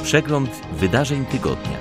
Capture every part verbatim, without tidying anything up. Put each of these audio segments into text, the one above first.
Przegląd wydarzeń tygodnia.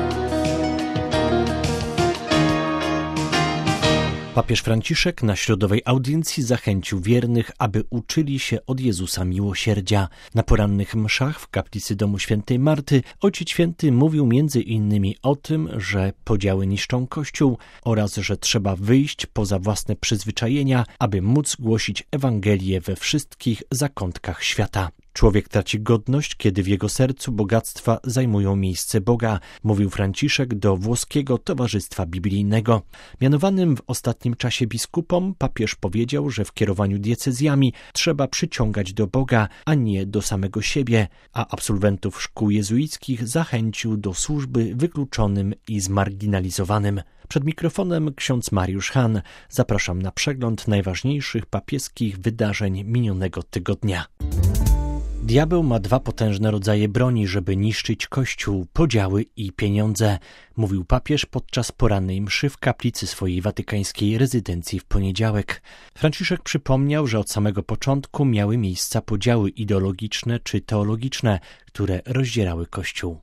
Papież Franciszek na środowej audiencji zachęcił wiernych, aby uczyli się od Jezusa miłosierdzia. Na porannych mszach w kaplicy domu świętej Marty Ojciec Święty mówił między innymi o tym, że podziały niszczą Kościół oraz że trzeba wyjść poza własne przyzwyczajenia, aby móc głosić Ewangelię we wszystkich zakątkach świata. Człowiek traci godność, kiedy w jego sercu bogactwa zajmują miejsce Boga, mówił Franciszek do włoskiego Towarzystwa Biblijnego. Mianowanym w ostatnim czasie biskupom papież powiedział, że w kierowaniu diecezjami trzeba przyciągać do Boga, a nie do samego siebie, a absolwentów szkół jezuickich zachęcił do służby wykluczonym i zmarginalizowanym. Przed mikrofonem ksiądz Mariusz Hahn. Zapraszam na przegląd najważniejszych papieskich wydarzeń minionego tygodnia. Diabeł ma dwa potężne rodzaje broni, żeby niszczyć Kościół, podziały i pieniądze, mówił papież podczas porannej mszy w kaplicy swojej watykańskiej rezydencji w poniedziałek. Franciszek przypomniał, że od samego początku miały miejsca podziały ideologiczne czy teologiczne, które rozdzierały Kościół.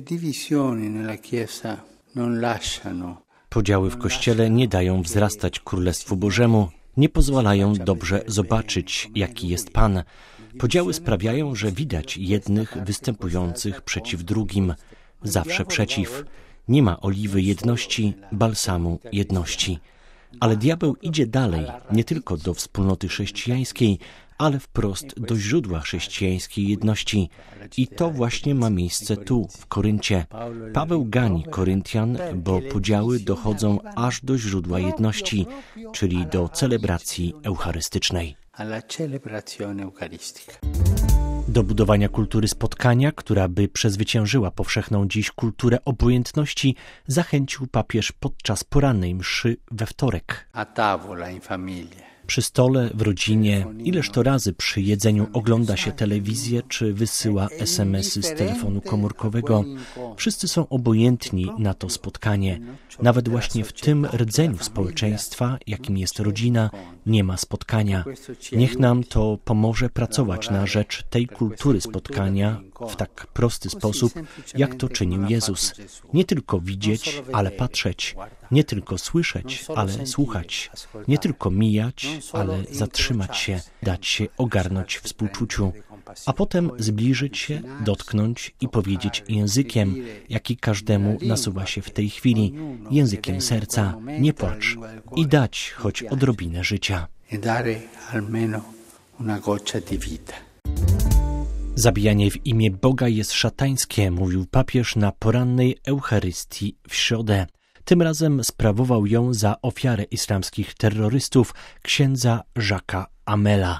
Podziały w Kościele nie dają wzrastać Królestwu Bożemu, nie pozwalają dobrze zobaczyć, jaki jest Pan. Podziały sprawiają, że widać jednych występujących przeciw drugim. Zawsze przeciw. Nie ma oliwy jedności, balsamu jedności. Ale diabeł idzie dalej, nie tylko do wspólnoty chrześcijańskiej, ale wprost do źródła chrześcijańskiej jedności. I to właśnie ma miejsce tu, w Koryncie. Paweł gani Koryntian, bo podziały dochodzą aż do źródła jedności, czyli do celebracji eucharystycznej. Do budowania kultury spotkania, która by przezwyciężyła powszechną dziś kulturę obojętności, zachęcił papież podczas porannej mszy we wtorek. Przy stole, w rodzinie, ileż to razy przy jedzeniu ogląda się telewizję czy wysyła es em esy z telefonu komórkowego. Wszyscy są obojętni na to spotkanie. Nawet właśnie w tym rdzeniu społeczeństwa, jakim jest rodzina, nie ma spotkania. Niech nam to pomoże pracować na rzecz tej kultury spotkania w tak prosty sposób, jak to czynił Jezus. Nie tylko widzieć, ale patrzeć. Nie tylko słyszeć, ale słuchać. Nie tylko mijać, ale zatrzymać się, dać się ogarnąć współczuciu. A potem zbliżyć się, dotknąć i powiedzieć językiem, jaki każdemu nasuwa się w tej chwili, językiem serca, nie płacz i dać choć odrobinę życia. Zabijanie w imię Boga jest szatańskie, mówił papież na porannej Eucharystii w środę. Tym razem sprawował ją za ofiarę islamskich terrorystów księdza Jacques'a Amela.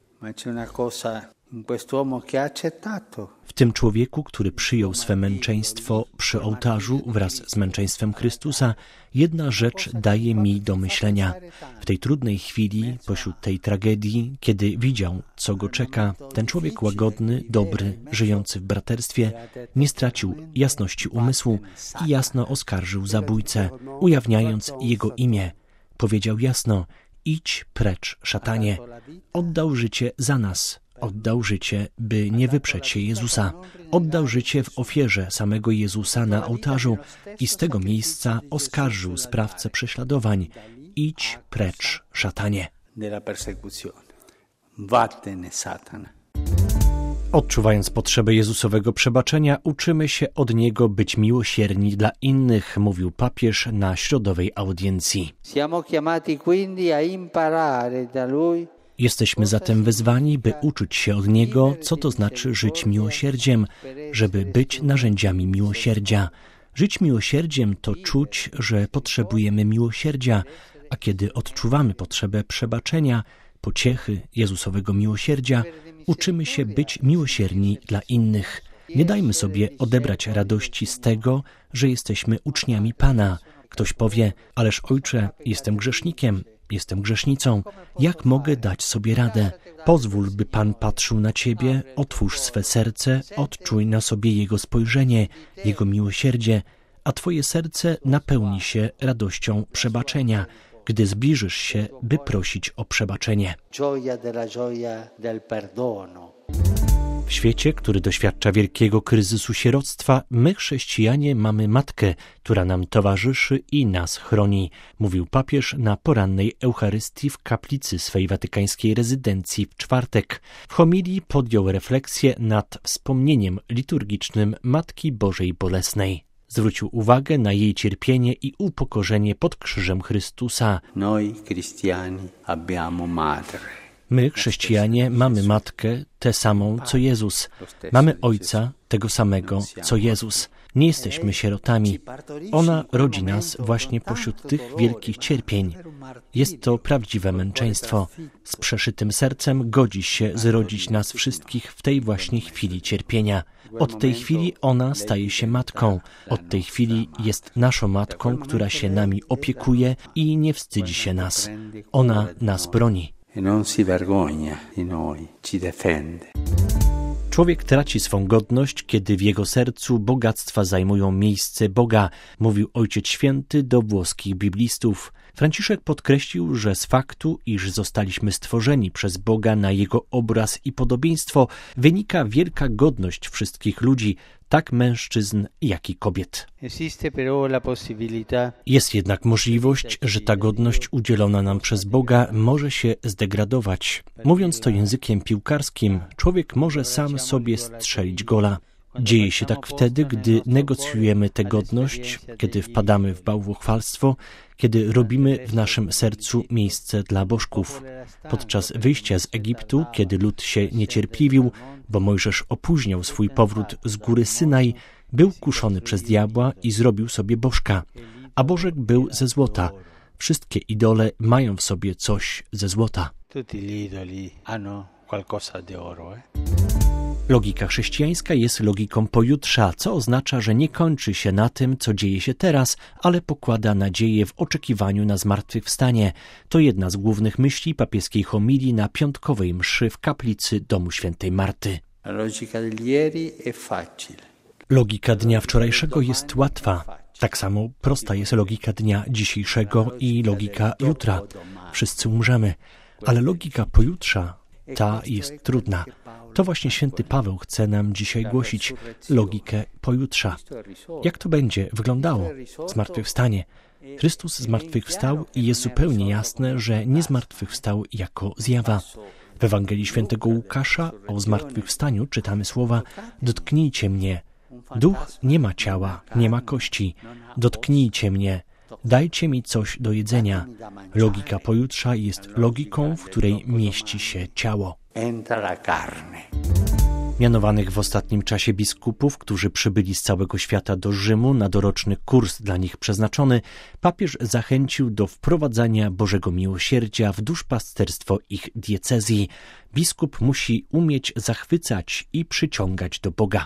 W tym człowieku, który przyjął swe męczeństwo przy ołtarzu wraz z męczeństwem Chrystusa, jedna rzecz daje mi do myślenia. W tej trudnej chwili, pośród tej tragedii, kiedy widział, co go czeka, ten człowiek łagodny, dobry, żyjący w braterstwie, nie stracił jasności umysłu i jasno oskarżył zabójcę, ujawniając jego imię. Powiedział jasno: idź precz, szatanie. Oddał życie za nas. Oddał życie, by nie wyprzeć się Jezusa. Oddał życie w ofierze samego Jezusa na ołtarzu i z tego miejsca oskarżył sprawcę prześladowań. Idź precz, szatanie. Odczuwając potrzebę Jezusowego przebaczenia, uczymy się od Niego być miłosierni dla innych, mówił papież na środowej audiencji. Jesteśmy zatem wezwani, by uczyć się od Niego, co to znaczy żyć miłosierdziem, żeby być narzędziami miłosierdzia. Żyć miłosierdziem to czuć, że potrzebujemy miłosierdzia, a kiedy odczuwamy potrzebę przebaczenia, pociechy Jezusowego miłosierdzia, uczymy się być miłosierni dla innych. Nie dajmy sobie odebrać radości z tego, że jesteśmy uczniami Pana. Ktoś powie: ależ Ojcze, jestem grzesznikiem, jestem grzesznicą. Jak mogę dać sobie radę? Pozwól, by Pan patrzył na Ciebie, otwórz swe serce, odczuj na sobie Jego spojrzenie, Jego miłosierdzie, a Twoje serce napełni się radością przebaczenia, gdy zbliżysz się, by prosić o przebaczenie. W świecie, który doświadcza wielkiego kryzysu sieroctwa, my, chrześcijanie, mamy Matkę, która nam towarzyszy i nas chroni, mówił papież na porannej Eucharystii w kaplicy swej watykańskiej rezydencji w czwartek. W homilii podjął refleksję nad wspomnieniem liturgicznym Matki Bożej Bolesnej. Zwrócił uwagę na jej cierpienie i upokorzenie pod krzyżem Chrystusa. Noi cristiani abbiamo madre. My, chrześcijanie, mamy Matkę, tę samą, co Jezus. Mamy Ojca, tego samego, co Jezus. Nie jesteśmy sierotami. Ona rodzi nas właśnie pośród tych wielkich cierpień. Jest to prawdziwe męczeństwo. Z przeszytym sercem godzi się zrodzić nas wszystkich w tej właśnie chwili cierpienia. Od tej chwili ona staje się matką. Od tej chwili jest naszą matką, która się nami opiekuje i nie wstydzi się nas. Ona nas broni. E non si vergogna di noi, ci difende. Człowiek traci swą godność, kiedy w jego sercu bogactwa zajmują miejsce Boga, mówił Ojciec Święty do włoskich biblistów. Franciszek podkreślił, że z faktu, iż zostaliśmy stworzeni przez Boga na Jego obraz i podobieństwo, wynika wielka godność wszystkich ludzi, tak mężczyzn, jak i kobiet. Jest jednak możliwość, że ta godność udzielona nam przez Boga może się zdegradować. Mówiąc to językiem piłkarskim, człowiek może sam sobie strzelić gola. Dzieje się tak wtedy, gdy negocjujemy tę godność, kiedy wpadamy w bałwochwalstwo, kiedy robimy w naszym sercu miejsce dla bożków. Podczas wyjścia z Egiptu, kiedy lud się niecierpliwił, bo Mojżesz opóźniał swój powrót z góry Synaj, był kuszony przez diabła i zrobił sobie bożka, a bożek był ze złota. Wszystkie idole mają w sobie coś ze złota. Logika chrześcijańska jest logiką pojutrza, co oznacza, że nie kończy się na tym, co dzieje się teraz, ale pokłada nadzieję w oczekiwaniu na zmartwychwstanie. To jedna z głównych myśli papieskiej homilii na piątkowej mszy w kaplicy domu świętej Marty. Logika dnia wczorajszego jest łatwa. Tak samo prosta jest logika dnia dzisiejszego i logika jutra. Wszyscy umrzemy, ale logika pojutrza, ta jest trudna. To właśnie święty Paweł chce nam dzisiaj głosić, logikę pojutrza. Jak to będzie wyglądało? Zmartwychwstanie. Chrystus zmartwychwstał i jest zupełnie jasne, że nie zmartwychwstał jako zjawa. W Ewangelii świętego Łukasza o zmartwychwstaniu czytamy słowa: dotknijcie mnie. Duch nie ma ciała, nie ma kości. Dotknijcie mnie. Dajcie mi coś do jedzenia. Logika pojutrza jest logiką, w której mieści się ciało. Mianowanych w ostatnim czasie biskupów, którzy przybyli z całego świata do Rzymu na doroczny kurs dla nich przeznaczony, papież zachęcił do wprowadzania Bożego Miłosierdzia w duszpasterstwo ich diecezji. Biskup musi umieć zachwycać i przyciągać do Boga.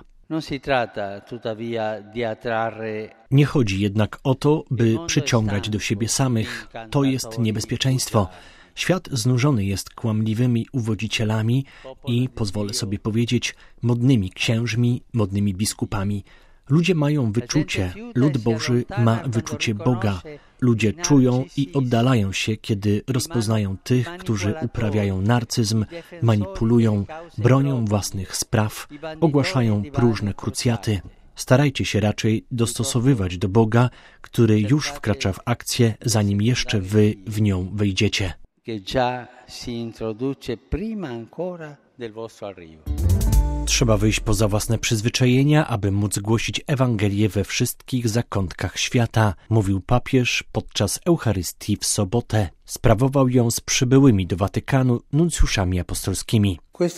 Nie chodzi jednak o to, by przyciągać do siebie samych. To jest niebezpieczeństwo. Świat znużony jest kłamliwymi uwodzicielami i, pozwolę sobie powiedzieć, modnymi księżmi, modnymi biskupami. Ludzie mają wyczucie, lud Boży ma wyczucie Boga. Ludzie czują i oddalają się, kiedy rozpoznają tych, którzy uprawiają narcyzm, manipulują, bronią własnych spraw, ogłaszają próżne krucjaty. Starajcie się raczej dostosowywać do Boga, który już wkracza w akcję, zanim jeszcze wy w nią wejdziecie. Trzeba wyjść poza własne przyzwyczajenia, aby móc głosić Ewangelię we wszystkich zakątkach świata, mówił papież podczas Eucharystii w sobotę. Sprawował ją z przybyłymi do Watykanu nuncjuszami apostolskimi.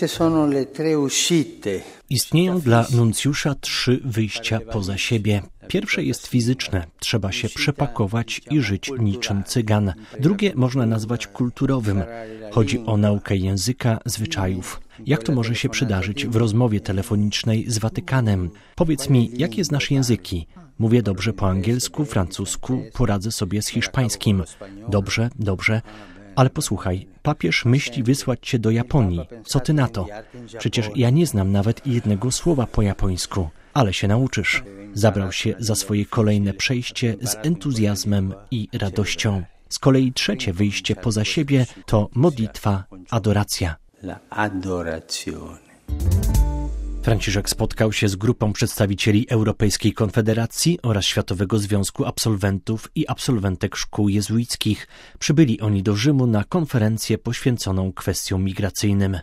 Istnieją dla nuncjusza trzy wyjścia poza siebie. Pierwsze jest fizyczne, trzeba się przepakować i żyć niczym cygan. Drugie można nazwać kulturowym. Chodzi o naukę języka, zwyczajów. Jak to może się przydarzyć w rozmowie telefonicznej z Watykanem? Powiedz mi, jakie znasz języki? Mówię dobrze po angielsku, francusku, poradzę sobie z hiszpańskim. Dobrze, dobrze. Ale posłuchaj, papież myśli wysłać cię do Japonii. Co ty na to? Przecież ja nie znam nawet jednego słowa po japońsku. Ale się nauczysz. Zabrał się za swoje kolejne przejście z entuzjazmem i radością. Z kolei trzecie wyjście poza siebie to modlitwa, adoracja. Franciszek spotkał się z grupą przedstawicieli Europejskiej Konfederacji oraz Światowego Związku Absolwentów i Absolwentek Szkół Jezuickich. Przybyli oni do Rzymu na konferencję poświęconą kwestiom migracyjnym.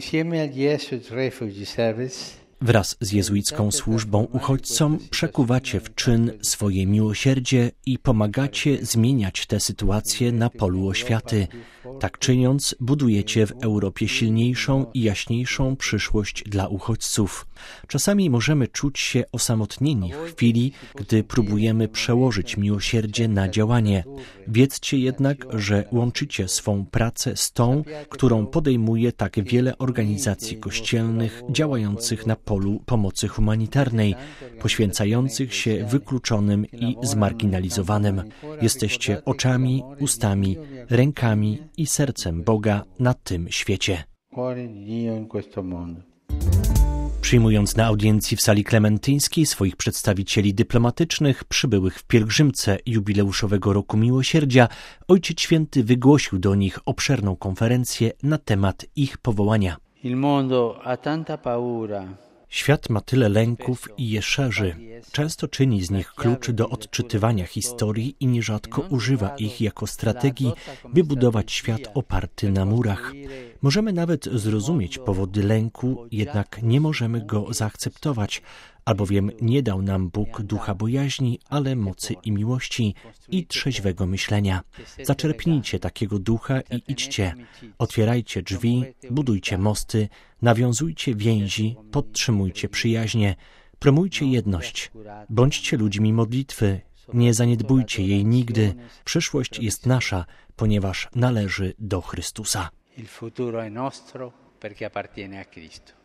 Wraz z jezuicką służbą uchodźcom przekuwacie w czyn swoje miłosierdzie i pomagacie zmieniać tę sytuację na polu oświaty. Tak czyniąc, budujecie w Europie silniejszą i jaśniejszą przyszłość dla uchodźców. Czasami możemy czuć się osamotnieni w chwili, gdy próbujemy przełożyć miłosierdzie na działanie. Wiedzcie jednak, że łączycie swą pracę z tą, którą podejmuje tak wiele organizacji kościelnych działających na polu pomocy humanitarnej, poświęcających się wykluczonym i zmarginalizowanym. Jesteście oczami, ustami, rękami i sercem Boga na tym świecie. Przyjmując na audiencji w sali klementyńskiej swoich przedstawicieli dyplomatycznych przybyłych w pielgrzymce jubileuszowego Roku Miłosierdzia, Ojciec Święty wygłosił do nich obszerną konferencję na temat ich powołania. Il mondo ha tanta paura. Świat ma tyle lęków i je szerzy. Często czyni z nich klucz do odczytywania historii i nierzadko używa ich jako strategii, by budować świat oparty na murach. Możemy nawet zrozumieć powody lęku, jednak nie możemy go zaakceptować, albowiem nie dał nam Bóg ducha bojaźni, ale mocy i miłości i trzeźwego myślenia. Zaczerpnijcie takiego ducha i idźcie. Otwierajcie drzwi, budujcie mosty, nawiązujcie więzi, podtrzymujcie przyjaźnie, promujcie jedność. Bądźcie ludźmi modlitwy, nie zaniedbujcie jej nigdy. Przyszłość jest nasza, ponieważ należy do Chrystusa. Il futuro è nostro perché appartiene a Cristo.